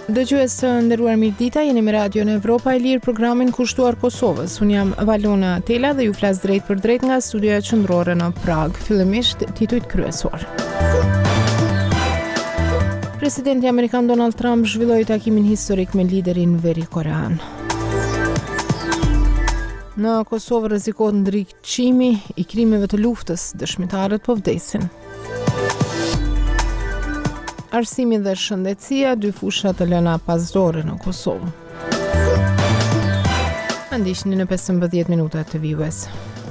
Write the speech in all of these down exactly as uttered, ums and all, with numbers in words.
Dëgjues të nderuar mirëdita, jeni me Radio në Evropa e Lirë, programin kushtuar Kosovës. Unë jam Valona Tela dhe ju flas drejt për drejt nga studioja qendrore në Prag. Fillimisht titujt kryesor. Presidenti amerikan Donald Trump zhvilloi takimin historik me liderin verikorean. Në Kosovë rrezikohet ndriçimi i krimeve të luftës, dëshmitarët po vdesin. Arsimi dhe shëndetësia, dy fusha të lëna pasdore në Kosovë. Ndihni në pesëmbëdhjetë minuta të vijues.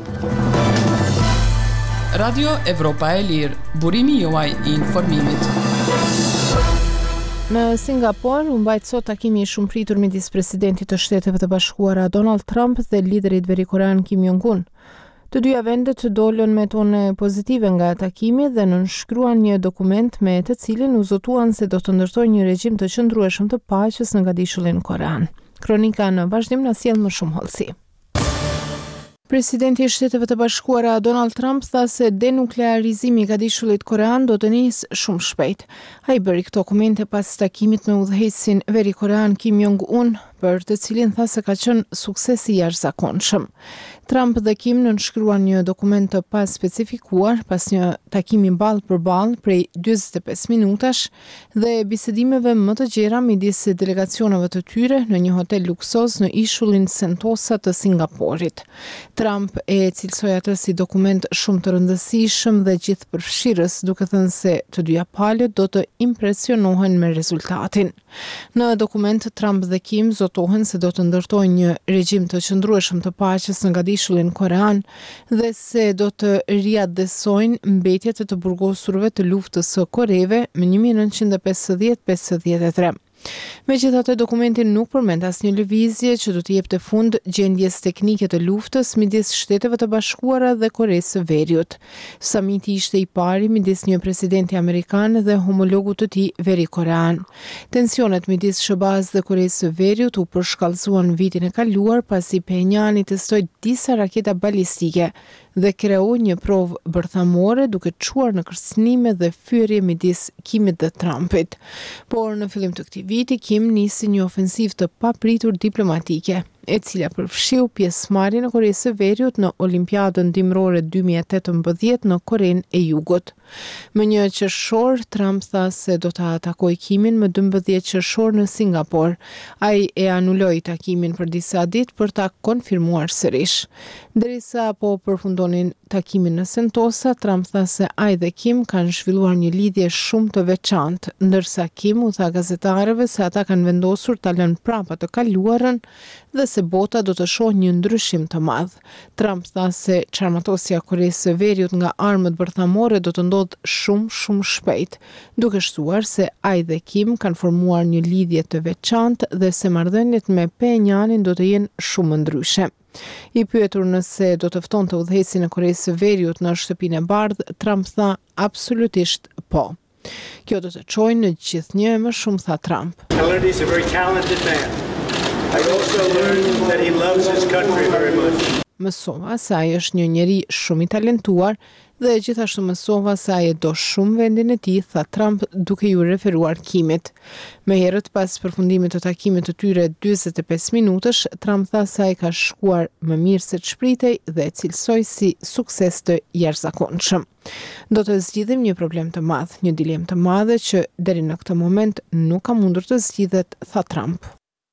Radio Evropa e Lirë, burimi juaj i informimit. Në Singapur, u mbajt sot takimi i shumëpritur midis presidentit të Shteteve të Bashkuara Donald Trump dhe liderit verikorean Kim Jong-un. Të dyja vendet dolën me tone pozitive nga takimi dhe nënshkruan një dokument me të cilin u zotuan se do të ndërtojnë një regjim të qëndrueshëm të paqes në Gadishullin Korean. Kronika në vazhdim na sjell më shumë hollësi. Presidenti i Shteteve të Bashkuara Donald Trump tha se denuklearizimi i Gadishullit Korean do të nisë shumë shpejt. Ai bëri këto komente pas takimit me udhëheqësin verikorean Kim Jong-un, për të cilin tha se ka qenë sukses i jashtëzakonshëm. Trump dhe Kim nënshkruan një dokument të paspecifikuar pas një takimi ballë për ballë prej dyzet e pesë minutash dhe bisedimeve më të gjera midis delegacioneve të tyre në një hotel luksoz në ishullin Sentosa të Singaporit. Trump e cilsoi atë si dokument shumë të rëndësishëm dhe gjithëpërfshirës, duke thënë se të dyja palët do të impresionohen me rezultatin. Në dokument, Trump dhe Kim zotohen se do të ndërtojnë një regjim të qëndrueshëm të paqes në Gadishullin Korean dhe se do të riadesojnë mbetjet e të burgosurve të luftës së Koreve më një mijë nëntëqind e pesëdhjetë pesëdhjetë e tre. Megjithatë, dokumenti nuk përmend asnjë lëvizje që do të jepte fund gjendjes teknike të luftës midis Shteteve të Bashkuara dhe Koresë së Veriut. Samiti ishte i pari midis një presidenti amerikan dhe homologut të tij verikorean. Tensionet midis S B A-s dhe Koresë së Veriut u përshkallëzuan vitin e kaluar pasi Pyongyang testoi disa raketa balistike dhe kreu një provë bërthamore duke çuar në kërcënime dhe fyerje midis Kimit dhe Trumpit. Por në fillim të këtij viti, Kim nisi një ofensivë të papritur diplomatike, e cila përfshiu pjesëmarrjen e Koresë së Veriut në Olimpiadën dimrore dy mijë e tetëmbëdhjetë në Korenë e Jugut. Më një qershor, Trump tha se do ta atakojë Kimin më dymbëdhjetë qershor në Singapur. Ai e anuloi takimin për disa ditë për ta konfirmuar sërish. Derisa po përfundonin takimin në Sentosa, Trump tha se ai dhe Kim kanë zhvilluar një lidhje shumë të veçantë, ndërsa Kim u tha gazetarëve se ata kanë vendosur ta lënë prapa të kaluarën dhe se bota do të shohë një ndryshim të madh. Trump tha se çarmatosja e Koresë së Veriut nga armët bërthamore do të ndodhë shumë shumë shpejt, duke shtuar se ai dhe Kim kanë formuar një lidhje të veçantë dhe se marrëdhëniet me Pyongyanin do të jenë shumë ndryshe. I pyetur nëse do të ftonte udhëheqësin e Koresë së Veriut në shtëpinë e bardhë, Trump tha absolutisht po. Kjo do të çojë në gjithnjë më shumë, tha Trump. Kennedy is a very talented man. I also learned that he loves his country very much. Mësova se ai është një njeri shumë i talentuar dhe gjithashtu mësova se ai e do shumë vendin e tij, tha Trump duke ju referuar Kimit. Më herët pas përfundimit të takimit të tyre dyzet e pesë minutësh, Trump tha se ai ka shkuar më mirë se ç'pritej dhe e cilsoi si sukses të jashtëzakonshëm. Do të zgjidhim një problem të madh, një dilemë të madhe që deri në këtë moment nuk ka mundur të zgjidhet, tha Trump.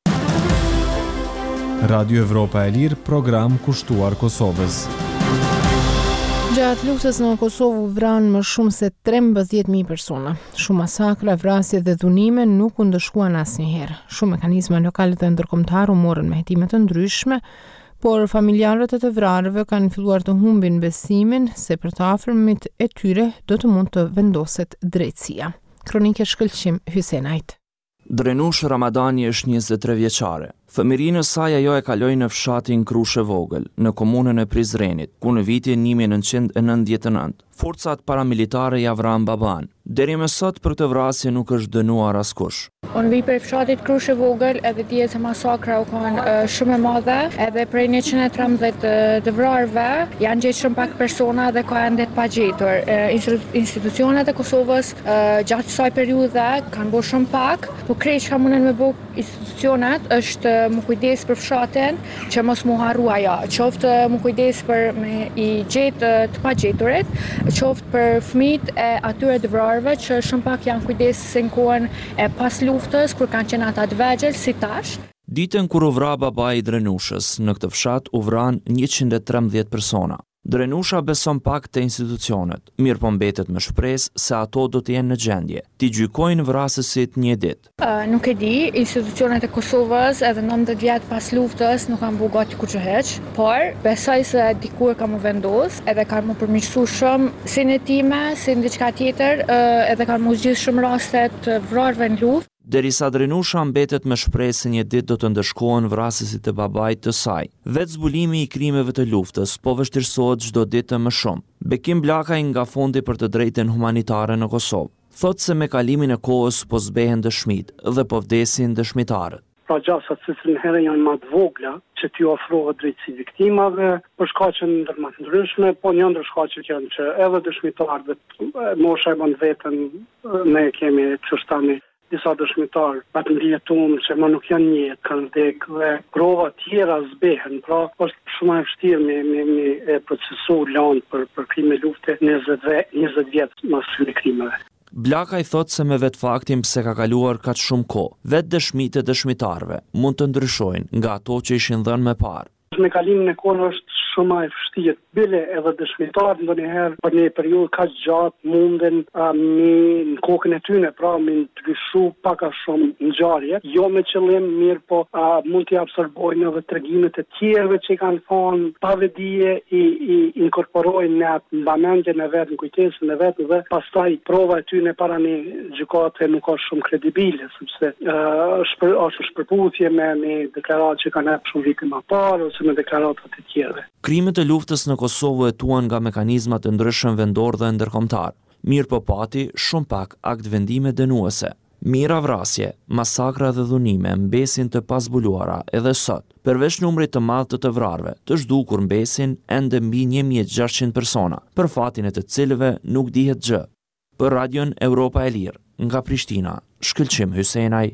Radio Evropa e Lirë, program kushtuar Kosovës. Gjatë luftës në Kosovë u vranë më shumë se trembëdhjetë mijë persona. Shumë masakra, vrasje dhe dhunime nuk u ndëshkuan asnjëherë. Shumë mekanizma lokale dhe ndërkombëtar u morën me hetime të ndryshme, por familjarët e të vrarëve kanë filluar të humbin besimin se për të afërmit e tyre do të mund të vendoset drejtësia. Kronike shkëlqim Hysenajt. Drenush Ramadani është njëzet e tre vjeçare. Fëmirinë e saj ajo e kaloi në fshatin Krushe Vogël, në komunën e Prizrenit, ku në vitin një mijë e nëntëqind e nëntëdhjetë e nëntë forcat paramilitare ja vranë baban. Deri më sot për këtë vrasje nuk është dënuar askush. Unë vi për fshatit Krushe Vogël edhe dihet se masakra u kanë uh, shumë e madhe, edhe prej njëqind e trembëdhjetë të vrarëve janë gjetë shumë pak persona dhe ka ende të pagjetur. Uh, institucionet e Kosovës uh, gjatë kësaj periudhe kanë bërë shumë pak, por krejt çka munden me bëj institucionet është uh, mu kujdes për fshatin që mos mu harru ajo, qoftë uh, mu kujdes për me i gjetë uh, të pagjeturit, qoftë për fëmijët e atyre të vrarëve që shumë pak janë kujdesë në kohën e pas luftës kur kanë qenë ata të vegjël si tash. Ditën kur u vra babai i Drenushës, në këtë fshat u vran njëqind e trembëdhjetë persona. Drenusha beson pak te institucionet, mirë po mbetet me shpresë se ato do të jenë në gjendje t'i gjykojnë vrasësit një ditë. Uh, nuk e di, institucionet e Kosovës edhe nëntëdhjetë vjet pas luftës nuk kanë bu gati kur që heq, por besoj se dikur ka mu vendos edhe kanë mu përmirësu shumë si në time, si në diçka tjetër, uh, edhe kanë mu zgjidh shumë rastet të vrarëve në luftë. Derisa Drenusha mbetet me shpresë se një ditë do të ndëshkohen vrasësit e babait të saj. Vetë zbulimi i krimeve të luftës po vështirësohet çdo ditë më shumë. Bekim Blakaj nga Fondi për të Drejtën Humanitare në Kosovë thotë se me kalimin e kohës po zbehen dëshmitë dhe po vdesin dëshmitarët. Pra gjasat se cilën herë janë më të vogla që t'ju ofrohet drejtësi viktimave për shkaqe ndërma të ndryshme, po një ndër shkaqe janë që edhe dëshmitarët mosha e bën vetën, ne kemi çështani disa dëshmitarë atë ndjetuar që më nuk janë njëtë, kanë vdek dhe prova tjera zbehen, pra është shumë e vështirë me, me, me e procesu lanë për, për krime lufte njëzet vjetë mas së krimeve. Blakaj thot se me vetë faktin pse ka kaluar kaq shumë kohë, vetë dëshmitë e dëshmitarëve mund të ndryshojnë nga ato që ishin dhënë më parë. Me kalimin e kohës është shumë e vështirë. Bile edhe dëshmitarët ndonjëherë për një periudhë kaq gjatë munden uh, me në kokën e tyre, pra me ndryshu pak a shumë ngjarje, jo me qëllim mirë, po uh, mund të absorbojnë edhe tregimet e tjerëve që kanë thonë pa vedije i, i inkorporojnë në atë mbamendjen e vet, në kujtesën e vet dhe pastaj prova e tyre para një gjykate nuk është shumë kredibile, sepse uh, shpër, është shpërputhje me, me deklaratë që kanë hapur shumë vite më parë ose me deklaratat e tjera. Krimet e luftës në Kosovë hetuan nga mekanizma të ndryshëm vendor dhe ndërkombëtar. Mirë po pati shumë pak akt vendime dënuese. Mira vrasje, masakra dhe dhunime mbesin të pazbuluara edhe sot. Përveç numrit të madh të të vrarëve, të zhdukur mbesin ende mbi një mijë e gjashtëqind persona, për fatin e të cilëve nuk dihet gjë. Për Radion Europa e Lirë, nga Prishtina, Shkëlqim Hysenaj.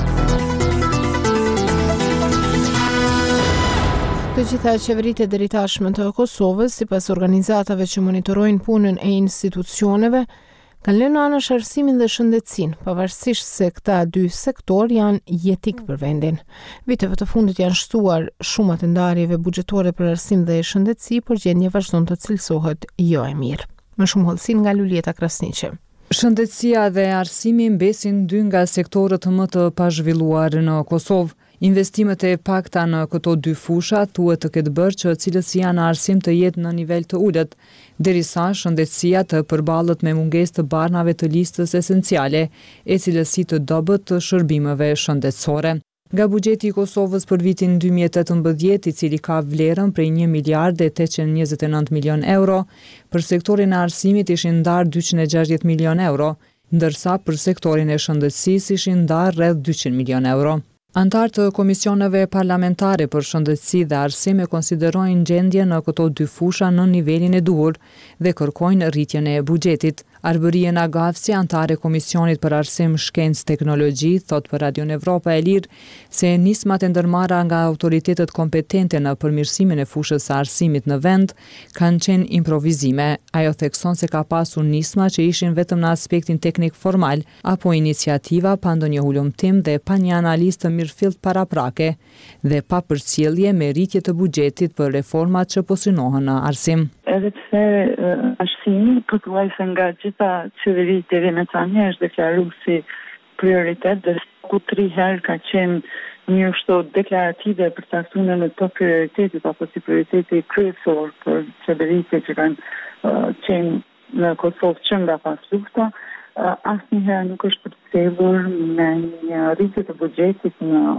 Të gjitha qeveritë e deri tashme të Kosovës, sipas organizatave që monitorojnë punën e institucioneve, kanë lënë anash arsimin dhe shëndetësinë, pavarësisht se këta dy sektor janë jetik për vendin. Viteve të fundit janë shtuar shumat e ndarjeve buxhetore për arsim dhe shëndetësi, por gjendja vazhdon të cilësohet jo e mirë. Më shumë hollësi nga Lulieta Krasniqi. Shëndetësia dhe arsimi mbesin dy nga sektorët më të pazhvilluar në Kosovë. Investimet e pakta në këto dy fusha thuhet të ketë bërë që cilësia në arsim të jetë në nivel të ulët, derisa shëndetësia të përballet me mungesë të barnave të listës esenciale e cilësi të dobët të shërbimeve shëndetësore. Nga buxheti i Kosovës për vitin dy mijë e tetëmbëdhjetë, i cili ka vlerën prej një miliard e tetëqind e njëzet e nëntë milion euro, për sektorin e arsimit ishin ndarë dyqind e gjashtëdhjetë milion euro, ndërsa për sektorin e shëndetësisë ishin ndarë rreth dyqind milion euro. Antarë të komisioneve parlamentare për shëndetësi dhe arsim e konsiderojnë gjendje në këto dy fusha në nivelin e duhur dhe kërkojnë rritjen e buxhetit. Arbërie Nagavsi, antare Komisionit për Arsim, Shkencë, Teknologji, thot për Radion Evropa e Lirë se nismat e ndërmarra nga autoritetet kompetente në përmirësimin e fushës së arsimit në vend kanë qenë improvizime. Ajo thekson se ka pasur nisma që ishin vetëm në aspektin teknik formal apo iniciativa pa ndonjë hulumtim dhe pa një analizë të mirëfillt paraprake dhe pa përcjellje me rritje të buxhetit për reformat që po synohen në arsim. Edhe pse uh, arsimi pothuajse nga gjitha qeveritë deri më tani është deklaruar si prioritet dhe ku tri herë ka qenë një kështu deklarative për caktuar në top prioritetit apo si prioriteti kryesor për qeveritë që kanë uh, qenë në Kosovë që nga pas lufta, uh, asnjëherë nuk është përcjellur me një rritje të buxhetit në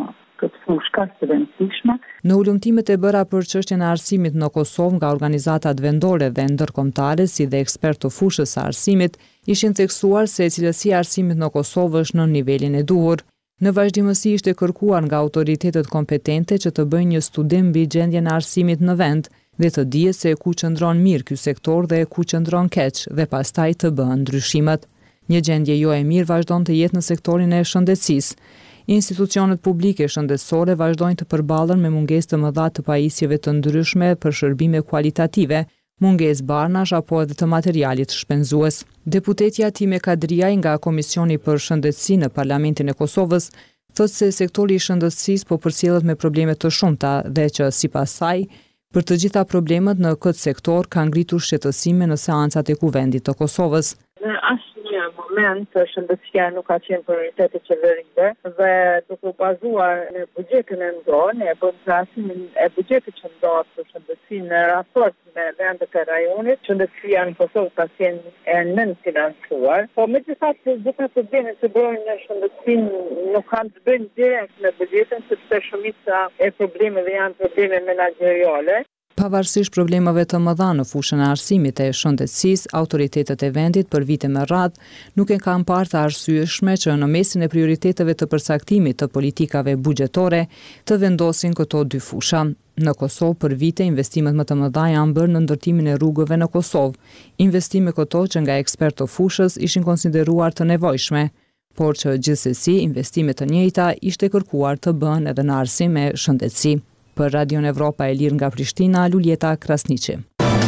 këtë fushë kaq të rëndësishme. Në ulëmtimet e bëra për çështjen e arsimit në Kosovë nga organizatat vendore dhe ndërkombëtare si dhe ekspertë të fushës së arsimit, ishin theksuar se cilësia e arsimit në Kosovë është në nivelin e duhur. Në vazhdimësi ishte kërkuar nga autoritetet kompetente që të bëjnë një studim mbi gjendjen e arsimit në vend dhe të dihet se ku qëndron mirë ky sektor dhe ku qëndron keq dhe pastaj të bëhen ndryshimet. Një gjendje jo e mirë vazhdon të jetë në sektorin e shëndetësisë. Institucionet publike shëndetësore vazhdojnë të përballen me mungesë të mëdha të pajisjeve të ndryshme për shërbime kualitative, mungesë barnash apo edhe të materialit shpenzues. Deputetja Time Kadriaj nga Komisioni për Shëndetësi në Parlamentin e Kosovës thotë se sektori i shëndetësisë po përcjellet me probleme të shumta dhe që sipas saj, për të gjitha problemet në këtë sektor ka ngritur shqetësime në seancat e Kuvendit të Kosovës. Në asnjë moment shëndetësia nuk ka qenë prioritet e qeverisë dhe duke u bazuar në buxhetin e ndonë, ne bëm krahasimin e buxhetit që ndohet për shëndetësinë në raport me vendet e rajonit, shëndetësia në Kosovë ka qenë e nënfinancuar, po megjithatë gjitha problemet që bëjnë në shëndetësinë nuk kanë të bëjnë direkt me buxhetin, sepse shumica e problemeve janë probleme menaxheriale. Pavarësisht problemeve të mëdha në fushën e arsimit e shëndetësisë, autoritetet e vendit për vite me radhë nuk e kanë parë të arsyeshme që në mesin e prioriteteve të përcaktimit të politikave buxhetore të vendosin këto dy fusha. Në Kosovë për vite investimet më të mëdha janë bërë në ndërtimin e rrugëve në Kosovë, investime këto që nga ekspertë të fushës ishin konsideruar të nevojshme, por që gjithsesi investime të njëjta ishte kërkuar të bëhen edhe në arsim e shëndetësi. Për Radion Evropa e Lirë nga Prishtina, Luljeta Krasniqi.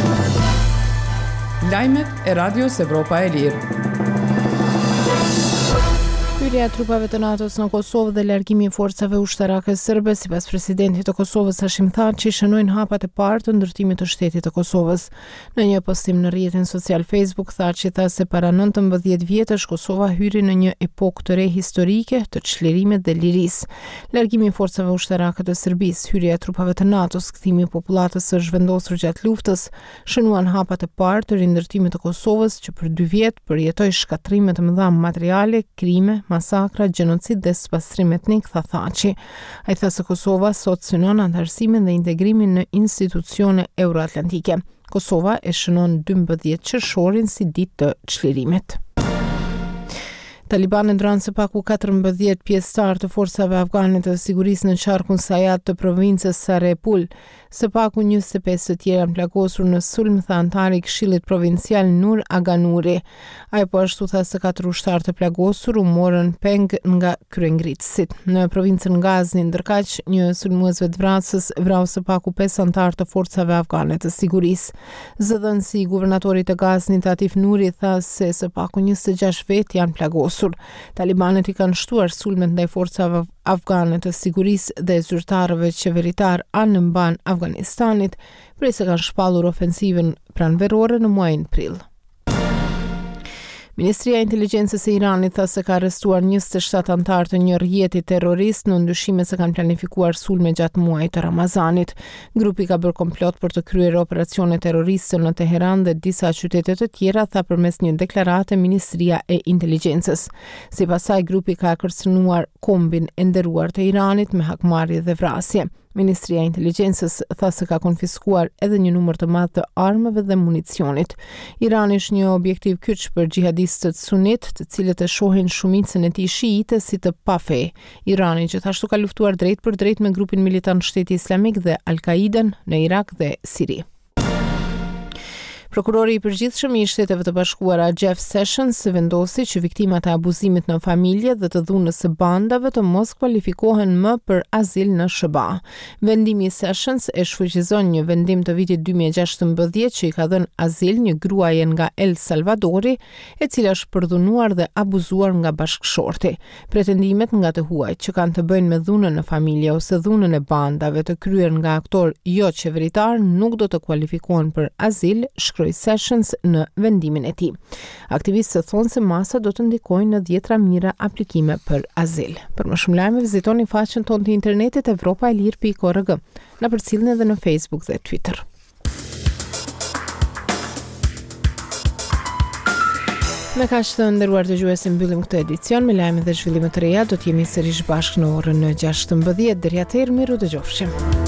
Lajmet e Radios Evropa e Lirë. Hyrja e trupave të NATO-s në Kosovë dhe largimi i forcave ushtarake serbe, sipas presidentit të Kosovës Hashim Thaçi, shënojnë hapat e parë të ndërtimit të shtetit të Kosovës. Në një postim në rrjetin social Facebook, Thaçi tha se para nëntëmbëdhjetë vjetësh Kosova hyri në një epokë të re historike të çlirimit dhe lirisë. Largimi i forcave ushtarake të Serbisë, hyrja e trupave të NATO-s, kthimi i popullatës së zhvendosur gjatë luftës, shënuan hapat e parë të rindërtimit të Kosovës, që për dy vjet përjetoi shkatrime të mëdha materiale, krime, masakra, gjenocid dhe spastrim etnik, tha Thaçi. Ai tha se Kosova sot synon antarësimin dhe integrimin në institucione euroatlantike. Kosova e shënon dymbëdhjetë qershorin si ditë të çlirimit. Talibanë ndran së paku katërmbëdhjetë pjesëtar të forcave afgane të sigurisë në qarkun Sayat të provincës Sarepul. Së paku njëzet e pesë të tjerë janë plagosur në sulm, tha antari i Këshillit Provincial Nur Aganuri. Ai po ashtu tha se katër ushtarë të plagosur u morën peng nga kryengritësit. Në provincën Gazni, ndërkaq, një sulmues vetvrasës vrau së paku pesë antarë të forcave afgane të sigurisë. Zëdhënësi i guvernatorit të Gaznit Atif Nuri tha se së paku njëzet e gjashtë vetë janë plagosur. Talibanët i kanë shtuar sulmet ndaj forcave afgane të sigurisë dhe zyrtarëve qeveritar anë mban Afganistanit, prej se kanë shpallur ofensivën pranverore në muajin prill. Ministria e Inteligjencës e Iranit tha se ka arrestuar njëzet e shtatë antarë të një rrjeti terrorist në ndryshime se kanë planifikuar sulme gjatë muajit të Ramazanit. Grupi ka bërë komplot për të kryer operacione terroriste në Teheran dhe disa qytete të tjera, tha përmes një deklarate Ministria e Inteligjencës. Sipas saj, grupi ka kërcënuar kombin e nderuar të Iranit me hakmarrje dhe vrasje. Ministria e Inteligjencës tha se ka konfiskuar edhe një numër të madh të armëve dhe municionit. Irani është një objektiv kyç për xhihadistët sunit, të cilët e shohin shumicën e tij shiite si të pafe. Irani gjithashtu ka luftuar drejt për drejt me grupin militant Shteti Islamik dhe Al-Qaiden në Irak dhe Siri. Prokurori i përgjithshëm i Shteteve të Bashkuara Jeff Sessions vendosi që viktimat e abuzimit në familje dhe të dhunës së bandave të mos kualifikohen më për azil në S B A. Vendimi i Sessions e shfuqizon një vendim të vitit dy mijë e gjashtëmbëdhjetë që i ka dhënë azil një gruaje nga El Salvadori, e cila është përdhunuar dhe abuzuar nga bashkëshorti. Pretendimet nga të huajt që kanë të bëjnë me dhunën në familje ose dhunën e bandave të kryer nga aktor jo qeveritar nuk do të kualifikohen për azil, shkroi Sessions në vendimin e tij. Aktivistët thonë se masa do të ndikojnë në dhjetra mijëra aplikime për azil. Për më shumë lajme vizitoni faqen tonë të internetit evropa e lirë pikë org. Na përcjellni edhe në Facebook dhe Twitter. Me kaq të nderuar dëgjues, mbyllim këtë edicion me lajme dhe zhvillime të reja. Do të jemi sërish bashkë në orën gjashtëmbëdhjetë. Deri atëherë, miru dëgjofshim.